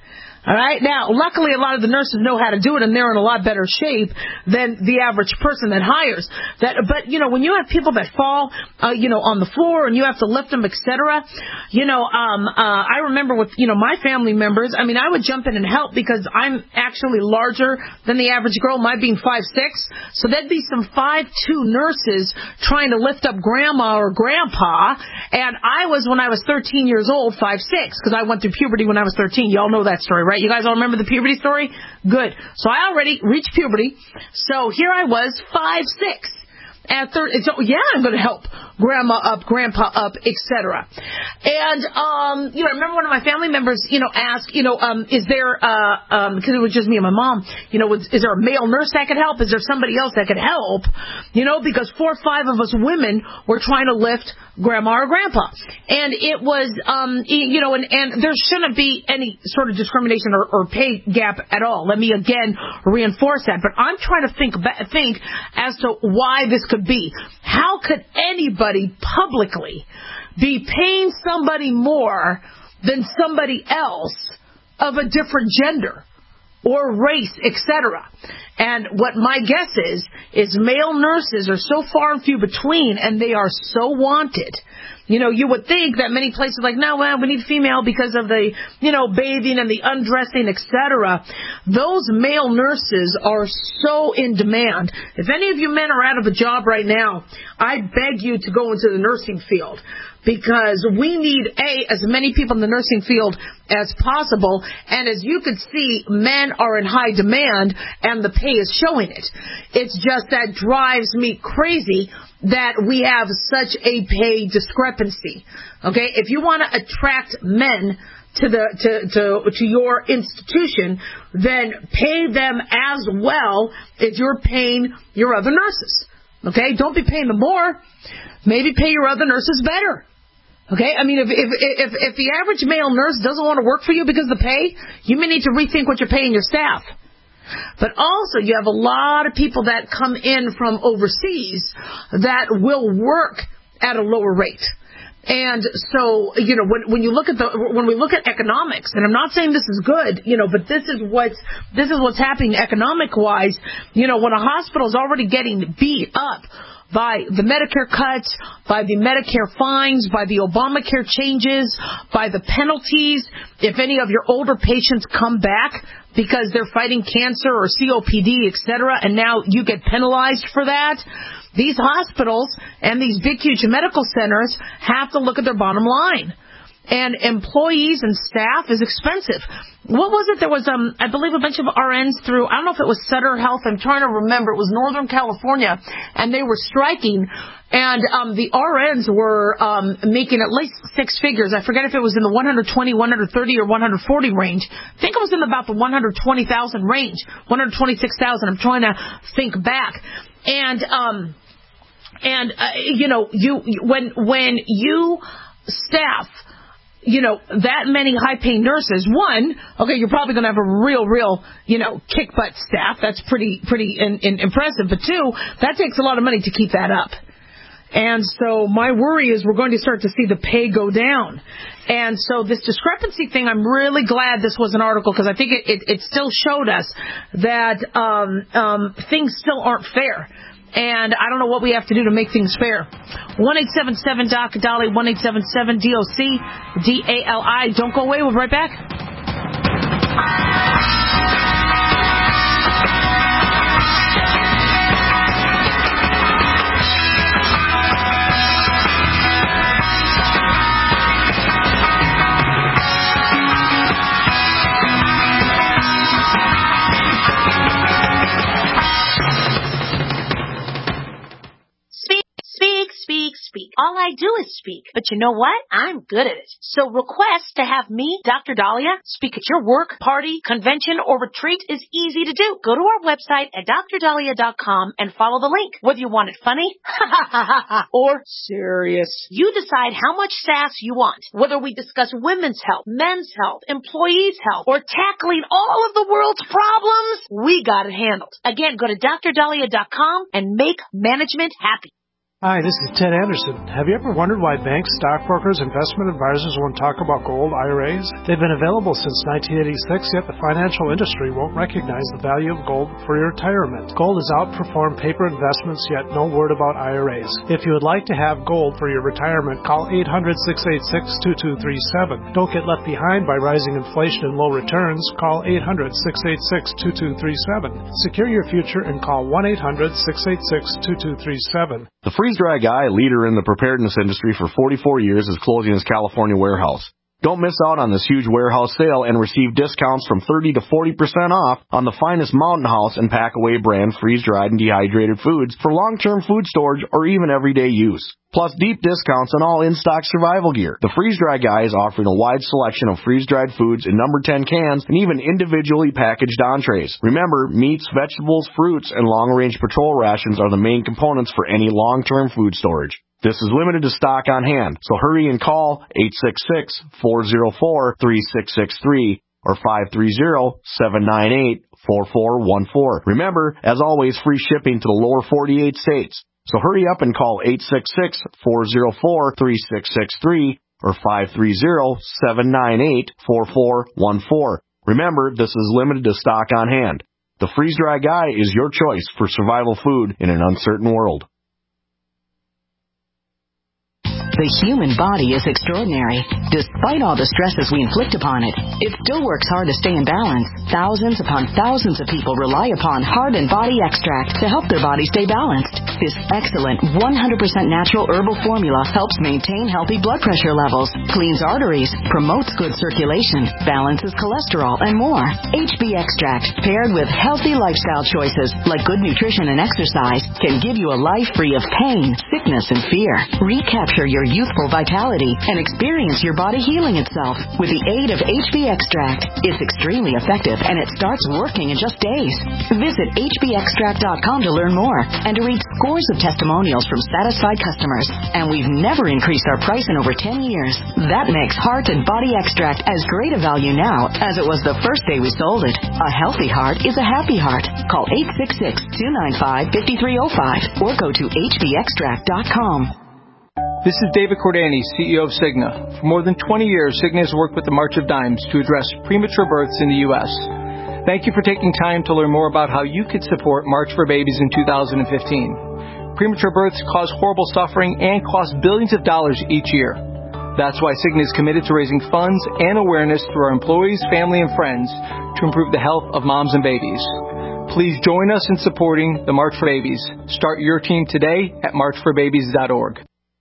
All right. Now, luckily, a lot of the nurses know how to do it, and they're in a lot better shape than the average person that hires. That, but you know, when you have people that fall, uh, you know, on the floor, and you have to lift them, et cetera. You know, um, uh, I remember with you know my family members. I mean, I would jump in and help because I'm actually larger than the average girl, my being five six. So there'd be some five two nurses trying to lift up grandma or grandpa, and I was when I was thirteen years old, five six, because I went through puberty when I was thirteen. Y'all know that story, right? You guys all remember the puberty story? Good. So I already reached puberty. So here I was, five six. At thirty, so yeah, I'm going to help grandma up, grandpa up, et cetera. And um, you know, I remember one of my family members, you know, asked, you know, um, is there, uh, um, because it was just me and my mom, you know, was, is there a male nurse that could help? Is there somebody else that could help? You know, because four or five of us women were trying to lift grandma or grandpa, and it was, um, you know, and, and there shouldn't be any sort of discrimination or, or pay gap at all. Let me again reinforce that. But I'm trying to think think as to why this could be. How could anybody publicly be paying somebody more than somebody else of a different gender or race, et cetera? And what my guess is, is male nurses are so far and few between, and they are so wanted. You know, you would think that many places like, no, well, we need female because of the, you know, bathing and the undressing, et cetera. Those male nurses are so in demand. If any of you men are out of a job right now, I beg you to go into the nursing field, because we need, A, as many people in the nursing field as possible. And as you could see, men are in high demand, and the pay is showing it. It's just that drives me crazy that we have such a pay discrepancy. Okay? If you want to attract men to the to, to to your institution, then pay them as well as you're paying your other nurses. Okay? Don't be paying them more. Maybe pay your other nurses better. Okay? I mean, if if if if the average male nurse doesn't want to work for you because of the pay, you may need to rethink what you're paying your staff. But also, you have a lot of people that come in from overseas that will work at a lower rate. And so, you know, when when you look at the when we look at economics, and I'm not saying this is good, you know, but this is what's this is what's happening economic wise. You know, when a hospital is already getting beat up by the Medicare cuts, by the Medicare fines, by the Obamacare changes, by the penalties. If any of your older patients come back because they're fighting cancer or C O P D, et cetera, and now you get penalized for that, these hospitals and these big, huge medical centers have to look at their bottom line. And employees and staff is expensive. What was it? There was, um, I believe, a bunch of R Ns through, I don't know if it was Sutter Health, I'm trying to remember. It was Northern California, and they were striking, and um, the R Ns were um, making at least six figures. I forget if it was in the one hundred twenty, one hundred thirty, or one hundred forty range. I think it was in about the one hundred twenty thousand range, one hundred twenty-six thousand. I'm trying to think back. And, um, and uh, you know, you when when you staff, you know, that many high-paying nurses, one, okay, you're probably going to have a real, real, you know, kick-butt staff. That's pretty, pretty in, in, impressive. But two, that takes a lot of money to keep that up. And so my worry is we're going to start to see the pay go down. And so this discrepancy thing, I'm really glad this was an article, because I think it, it, it still showed us that um, um, things still aren't fair. And I don't know what we have to do to make things fair. one eight seven seven D O C D A L I, one eight seven seven D O C D A L I. Don't go away. We'll be right back. Speak. All I do is speak. But you know what? I'm good at it. So request to have me, Doctor Dahlia, speak at your work, party, convention, or retreat is easy to do. Go to our website at dr dahlia dot com and follow the link. Whether you want it funny or serious, you decide how much sass you want. Whether we discuss women's health, men's health, employees' health, or tackling all of the world's problems, we got it handled. Again, go to dr dahlia dot com and make management happy. Hi, this is Ted Anderson. Have you ever wondered why banks, stockbrokers, investment advisors won't talk about gold I R As? They've been available since nineteen eighty-six, yet the financial industry won't recognize the value of gold for your retirement. Gold has outperformed paper investments, yet no word about I R As. If you would like to have gold for your retirement, call eight hundred, six eight six, two two three seven. Don't get left behind by rising inflation and low returns. Call eight hundred, six eight six, two two three seven. Secure your future and call one eight hundred, six eight six, two two three seven. The freeze-dry guy, leader in the preparedness industry for forty-four years, is closing his California warehouse. Don't miss out on this huge warehouse sale and receive discounts from thirty to forty percent off on the finest Mountain House and Packaway brand freeze-dried and dehydrated foods for long-term food storage or even everyday use. Plus deep discounts on all in-stock survival gear. The freeze-dry guy is offering a wide selection of freeze-dried foods in number ten cans and even individually packaged entrees. Remember, meats, vegetables, fruits, and long-range patrol rations are the main components for any long-term food storage. This is limited to stock on hand, so hurry and call eight six six, four zero four, three six six three or five three zero, seven nine eight, four four one four. Remember, as always, free shipping to the lower forty-eight states. So hurry up and call eight six six, four zero four, three six six three or five three zero, seven nine eight, four four one four. Remember, this is limited to stock on hand. The freeze-dry guy is your choice for survival food in an uncertain world. The human body is extraordinary. Despite all the stresses we inflict upon it, it still works hard to stay in balance. Thousands upon thousands of people rely upon Heart and Body Extract to help their body stay balanced. This excellent one hundred percent natural herbal formula helps maintain healthy blood pressure levels, cleans arteries, promotes good circulation, balances cholesterol, and more. H B Extract, paired with healthy lifestyle choices like good nutrition and exercise, can give you a life free of pain, sickness, and fear. Recapture your youthful vitality and experience your body healing itself with the aid of H B Extract. It's extremely effective and it starts working in just days. Visit H B extract dot com to learn more and to read scores of testimonials from satisfied customers. And we've never increased our price in over ten years. That makes Heart and Body Extract as great a value now as it was the first day we sold it. A healthy heart is a happy heart. Call eight six six, two nine five, five three zero five or go to H B extract dot com. This is David Cordani, C E O of Cigna. For more than twenty years, Cigna has worked with the March of Dimes to address premature births in the U S Thank you for taking time to learn more about how you could support March for Babies in two thousand fifteen. Premature births cause horrible suffering and cost billions of dollars each year. That's why Cigna is committed to raising funds and awareness through our employees, family, and friends to improve the health of moms and babies. Please join us in supporting the March for Babies. Start your team today at march for babies dot org.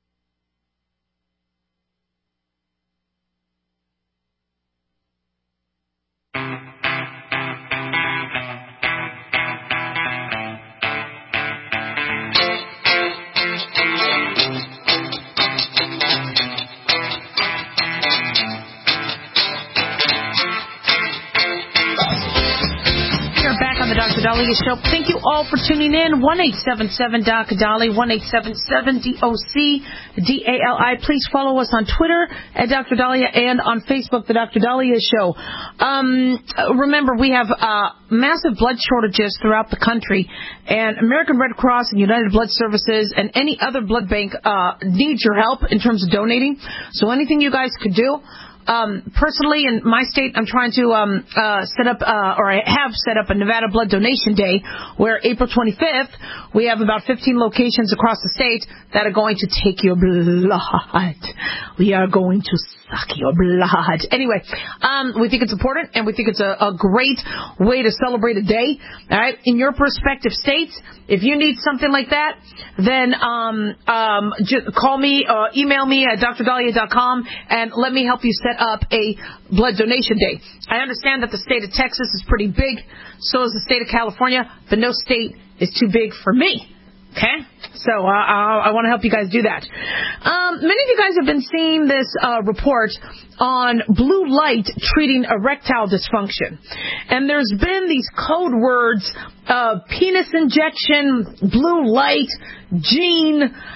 Doctor Dahlia Show. Thank you all for tuning in. one eight seven seven D O C Dali, one eight seven seven D O C D A L I. Please follow us on Twitter at Doctor Dahlia and on Facebook, The Doctor Dahlia Show. Um, remember, we have uh, massive blood shortages throughout the country, and American Red Cross and United Blood Services and any other blood bank uh, needs your help in terms of donating. So anything you guys could do. Um, personally, in my state, I'm trying to um, uh, set up, uh, or I have set up a Nevada Blood Donation Day, where April twenty-fifth, we have about fifteen locations across the state that are going to take your blood. We are going to suck your blood. Anyway, um, we think it's important, and we think it's a, a great way to celebrate a day. All right, in your prospective states, if you need something like that, then um, um, just call me, uh, email me at D R dahlia dot com, and let me help you set up a blood donation day. I understand that the state of Texas is pretty big, so is the state of California, but no state is too big for me. Okay? So uh, I, I want to help you guys do that. Um, many of you guys have been seeing this uh, report on blue light treating erectile dysfunction. And there's been these code words, uh, penis injection, blue light, gene,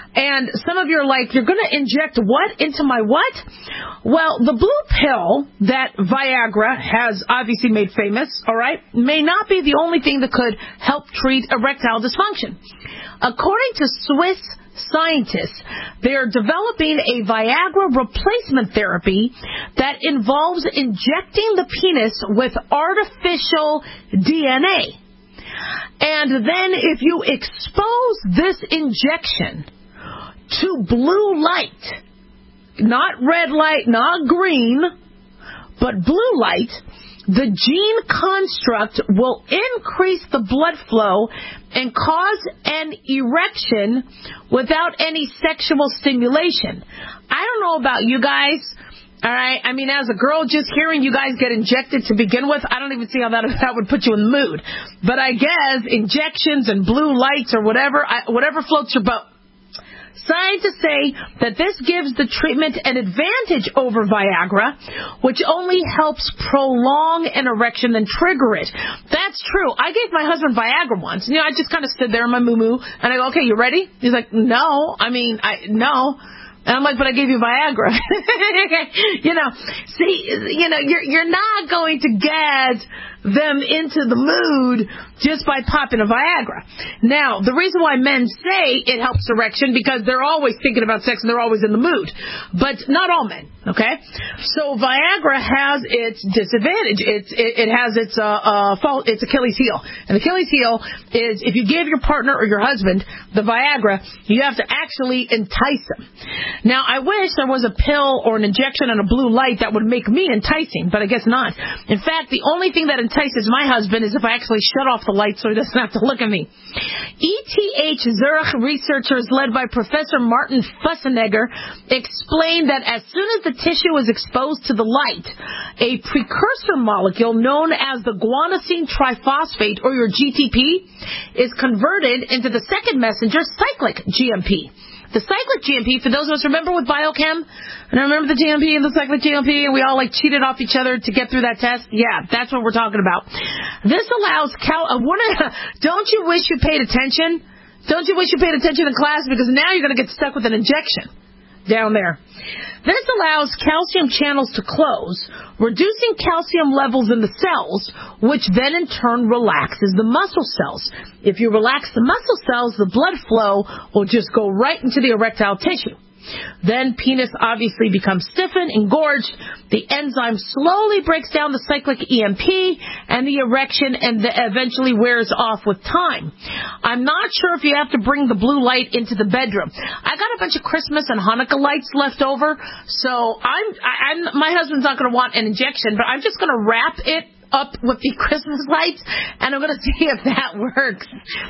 And some of you are like, you're going to inject what into my what? Well, the blue pill that Viagra has obviously made famous, all right, may not be the only thing that could help treat erectile dysfunction. According to Swiss scientists, they are developing a Viagra replacement therapy that involves injecting the penis with artificial D N A. And then if you expose this injection to blue light, not red light, not green, but blue light, the gene construct will increase the blood flow and cause an erection without any sexual stimulation. I don't know about you guys. All right. I mean, as a girl, just hearing you guys get injected to begin with, I don't even see how that that would put you in the mood. But I guess injections and blue lights or whatever, I, whatever floats your boat. Scientists say that this gives the treatment an advantage over Viagra, which only helps prolong an erection than trigger it. That's true. I gave my husband Viagra once. You know, I just kind of stood there in my moo-moo, and I go, okay, you ready? He's like, no. I mean, I no. And I'm like, but I gave you Viagra. you know, see, you know, you're you're not going to get them into the mood just by popping a Viagra. Now, the reason why men say it helps erection because they're always thinking about sex and they're always in the mood. But not all men, okay? So Viagra has its disadvantage. It's, it, it has its uh, uh, fault. It's Achilles heel. And Achilles heel is if you give your partner or your husband the Viagra, you have to actually entice them. Now, I wish there was a pill or an injection and a blue light that would make me enticing, but I guess not. In fact, the only thing that entices my husband is if I actually shut off the light so he doesn't have to look at me. E T H Zurich researchers led by Professor Martin Fussenegger explained that as soon as the tissue is exposed to the light, a precursor molecule known as the guanosine triphosphate, or your G T P, is converted into the second messenger, cyclic G M P. The cyclic G M P, for those of us remember with Biochem, and I remember the G M P and the cyclic G M P, and we all like cheated off each other to get through that test. Yeah, that's what we're talking about. This allows cal. Uh, what, don't you wish you paid attention? Don't you wish you paid attention in class? Because now you're going to get stuck with an injection down there. This allows calcium channels to close, reducing calcium levels in the cells, which then in turn relaxes the muscle cells. If you relax the muscle cells, the blood flow will just go right into the erectile tissue. Then penis obviously becomes stiffened, engorged. The enzyme slowly breaks down the cyclic E M P, and the erection and the eventually wears off with time. I'm not sure if you have to bring the blue light into the bedroom. I got a bunch of Christmas and Hanukkah lights left over, so I'm, I, I'm my husband's not going to want an injection, but I'm just going to wrap it up with the Christmas lights, and I'm going to see if that works.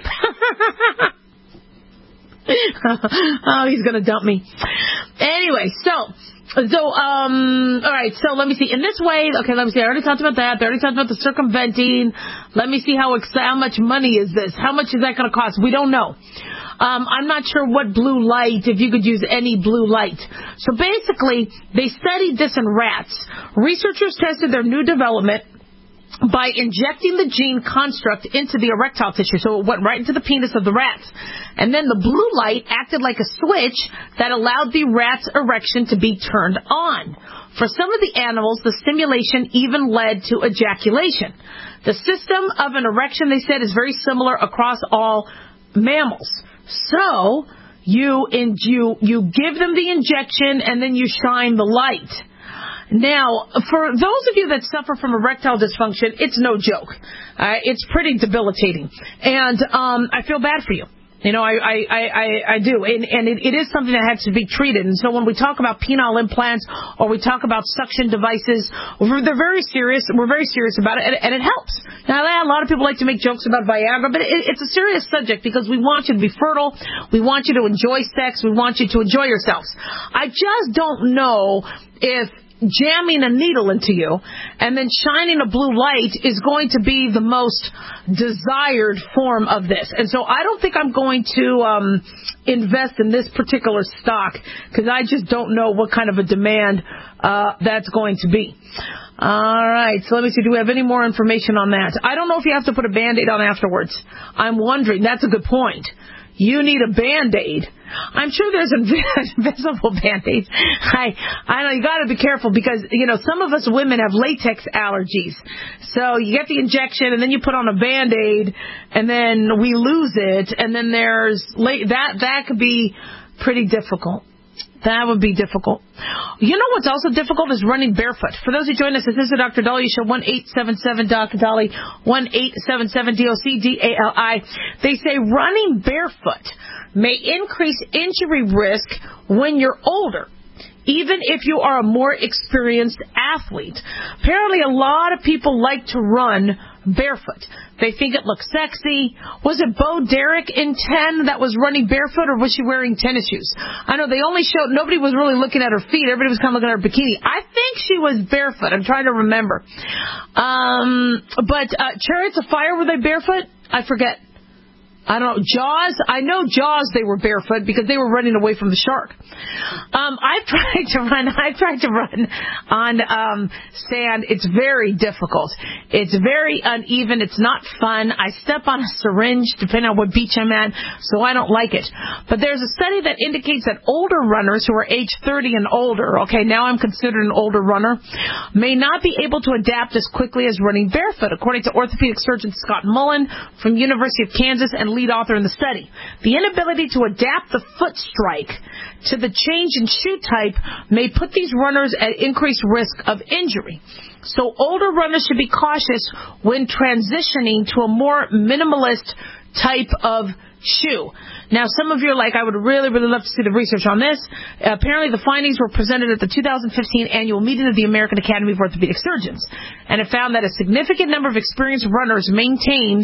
Oh, he's going to dump me. Anyway, so, so, um, all right, so let me see. In this way, okay, let me see. I already talked about that. I already talked about the circumventing. Let me see how how much money is this? How much is that going to cost? We don't know. Um, I'm not sure what blue light, if you could use any blue light. So basically, they studied this in rats. Researchers tested their new development by injecting the gene construct into the erectile tissue. So it went right into the penis of the rats. And then the blue light acted like a switch that allowed the rat's erection to be turned on. For some of the animals, the stimulation even led to ejaculation. The system of an erection, they said, is very similar across all mammals. So you, in, you, you give them the injection and then you shine the light. Now, for those of you that suffer from erectile dysfunction, it's no joke. Uh, it's pretty debilitating. And um, I feel bad for you. You know, I I, I, I do. And, and it, it is something that has to be treated. And so when we talk about penile implants or we talk about suction devices, we're, they're very serious. We're very serious about it, and, and it helps. Now, a lot of people like to make jokes about Viagra, but it, it's a serious subject because we want you to be fertile. We want you to enjoy sex. We want you to enjoy yourselves. I just don't know if jamming a needle into you and then shining a blue light is going to be the most desired form of this. And so I don't think I'm going to um, invest in this particular stock because I just don't know what kind of a demand uh, that's going to be. All right, so let me see. Do we have any more information on that? I don't know if you have to put a Band-Aid on afterwards. I'm wondering. That's a good point. you need a Band-Aid. I'm sure there's invisible Band-Aids. I, I know you got to be careful because, you know, some of us women have latex allergies. So you get the injection and then you put on a Band-Aid and then we lose it. And then there's that, that could be pretty difficult. That would be difficult. You know what's also difficult is running barefoot. For those who join us, this is the Doctor Dali Show, one eight seven seven D O C Dali, one eight seven seven D O C D A L I. They say running barefoot may increase injury risk when you're older, even if you are a more experienced athlete. Apparently, a lot of people like to run barefoot. They think it looks sexy. Was it Bo Derek in ten that was running barefoot, or was she wearing tennis shoes? I know they only showed, nobody was really looking at her feet. Everybody was kind of looking at her bikini. I think she was barefoot. I'm trying to remember. Um, but uh, Chariots of Fire, were they barefoot? I forget. I don't know. Jaws? I know Jaws, they were barefoot because they were running away from the shark. Um, I've tried to run, I've tried to run on um, sand. It's very difficult. It's very uneven. It's not fun. I step on a syringe depending on what beach I'm at, so I don't like it. But there's a study that indicates that older runners who are age thirty and older, okay, now I'm considered an older runner, may not be able to adapt as quickly as running barefoot, according to orthopedic surgeon Scott Mullen from University of Kansas and lead author in the study. The inability to adapt the foot strike to the change in shoe type may put these runners at increased risk of injury. So older runners should be cautious when transitioning to a more minimalist type of shoe. Now, some of you are like, I would really, really love to see the research on this. Uh, apparently, the findings were presented at the two thousand fifteen annual meeting of the American Academy of Orthopedic Surgeons, and it found that a significant number of experienced runners maintained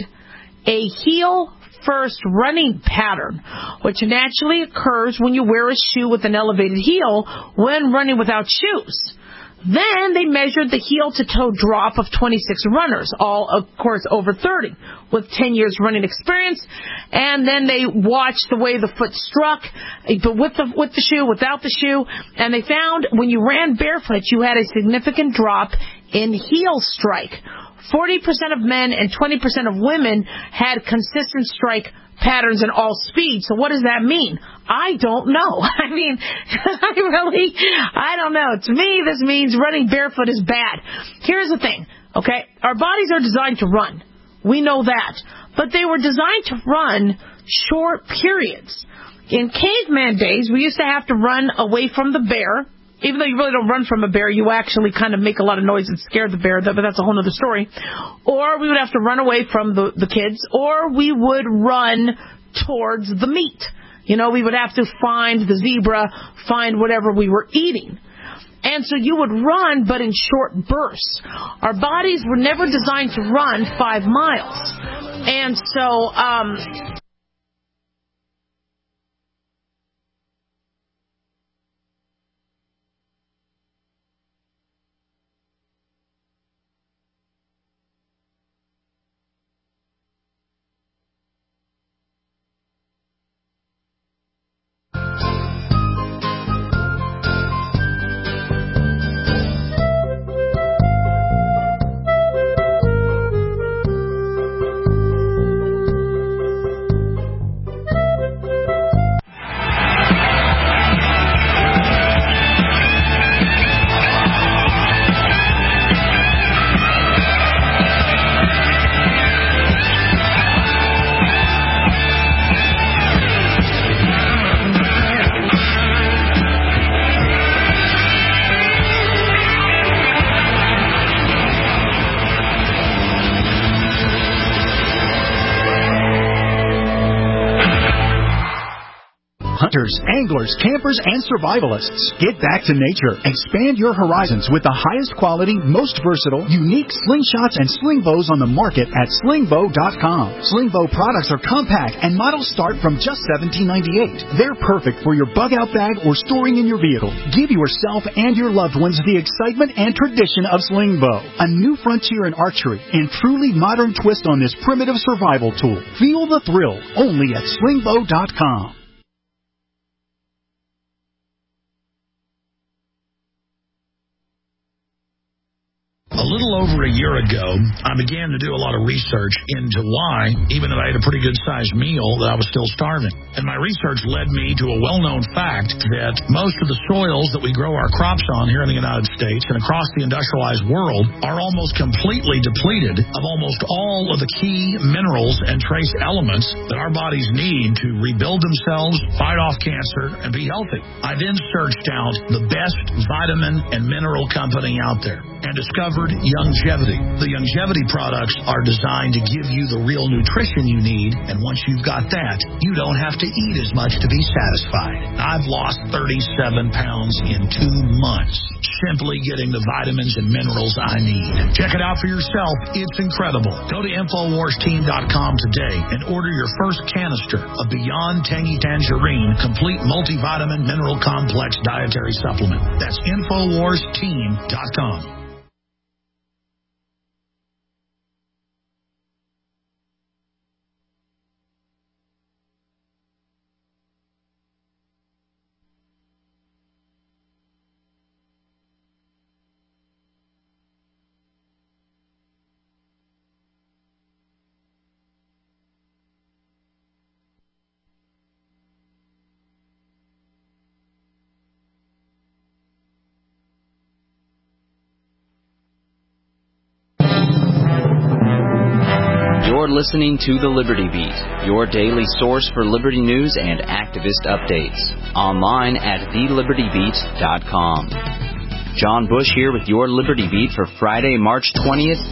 a heel first running pattern, which naturally occurs when you wear a shoe with an elevated heel when running without shoes. Then they measured the heel-to-toe drop of twenty-six runners, all, of course, over thirty, with ten years running experience. And then they watched the way the foot struck, but with the, with the shoe, without the shoe. And they found when you ran barefoot, you had a significant drop in heel strike. forty percent of men and twenty percent of women had consistent strike patterns in all speeds. So what does that mean? I don't know. I mean, I really, I don't know. To me, this means running barefoot is bad. Here's the thing, okay? Our bodies are designed to run. We know that. But they were designed to run short periods. In caveman days, we used to have to run away from the bear. Even though you really don't run from a bear, you actually kind of make a lot of noise and scare the bear, but that's a whole other story. Or we would have to run away from the, the kids, or we would run towards the meat. You know, we would have to find the zebra, find whatever we were eating. And so you would run, but in short bursts. Our bodies were never designed to run five miles. And so, um... Hunters, anglers, campers, and survivalists. Get back to nature. Expand your horizons with the highest quality, most versatile, unique slingshots and sling bows on the market at sling bow dot com. Sling bow products are compact and models start from just seventeen ninety-eight. They're perfect for your bug-out bag or storing in your vehicle. Give yourself and your loved ones the excitement and tradition of sling bow. A new frontier in archery and truly modern twist on this primitive survival tool. Feel the thrill only at sling bow dot com. A little over a year ago, I began to do a lot of research into why, even though I ate a pretty good-sized meal, that I was still starving. And my research led me to a well-known fact that most of the soils that we grow our crops on here in the United States and across the industrialized world are almost completely depleted of almost all of the key minerals and trace elements that our bodies need to rebuild themselves, fight off cancer, and be healthy. I then searched out the best vitamin and mineral company out there and discovered Youngevity. The Youngevity products are designed to give you the real nutrition you need, and once you've got that, you don't have to eat as much to be satisfied. I've lost thirty-seven pounds in two months simply getting the vitamins and minerals I need. Check it out for yourself. It's incredible. Go to Infowars Team dot com today and order your first canister of Beyond Tangy Tangerine Complete Multivitamin Mineral Complex Dietary Supplement. That's Infowars Team dot com. You're listening to The Liberty Beat, your daily source for liberty news and activist updates. Online at the liberty beat dot com. John Bush here with your Liberty Beat for Friday, March twentieth,